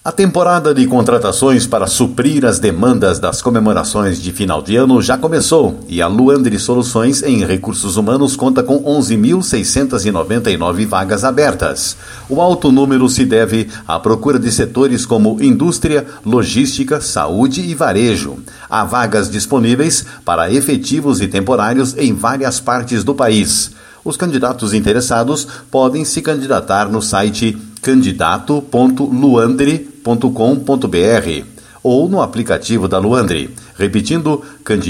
A temporada de contratações para suprir as demandas das comemorações de final de ano já começou e a Luandre Soluções em Recursos Humanos conta com 11.699 vagas abertas. O alto número se deve à procura de setores como indústria, logística, saúde e varejo. Há vagas disponíveis para efetivos e temporários em várias partes do país. Os candidatos interessados podem se candidatar no site candidato.luandre.com.br ou no aplicativo da Luandre, repetindo,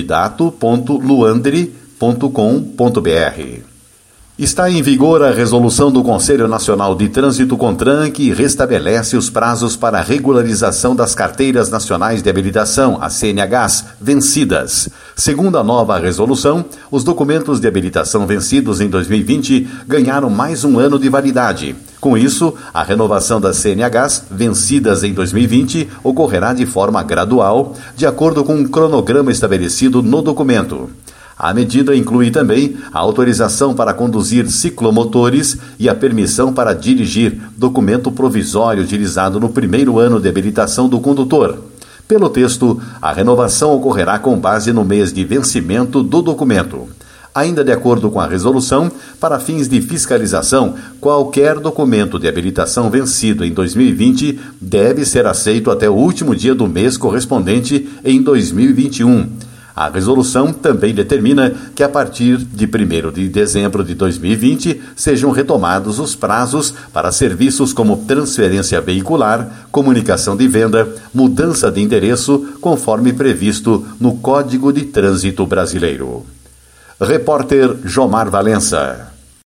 candidato.luandre.com.br. Está em vigor a resolução do Conselho Nacional de Trânsito CONTRAN que restabelece os prazos para a regularização das carteiras nacionais de habilitação, as CNHs, vencidas. Segundo a nova resolução, os documentos de habilitação vencidos em 2020 ganharam mais um ano de validade. Com isso, a renovação das CNHs vencidas em 2020 ocorrerá de forma gradual, de acordo com um cronograma estabelecido no documento. A medida inclui também a autorização para conduzir ciclomotores e a permissão para dirigir, documento provisório utilizado no primeiro ano de habilitação do condutor. Pelo texto, a renovação ocorrerá com base no mês de vencimento do documento. Ainda de acordo com a resolução, para fins de fiscalização, qualquer documento de habilitação vencido em 2020 deve ser aceito até o último dia do mês correspondente em 2021. A resolução também determina que a partir de 1º de dezembro de 2020 sejam retomados os prazos para serviços como transferência veicular, comunicação de venda, mudança de endereço, conforme previsto no Código de Trânsito Brasileiro. Repórter Jomar Valença.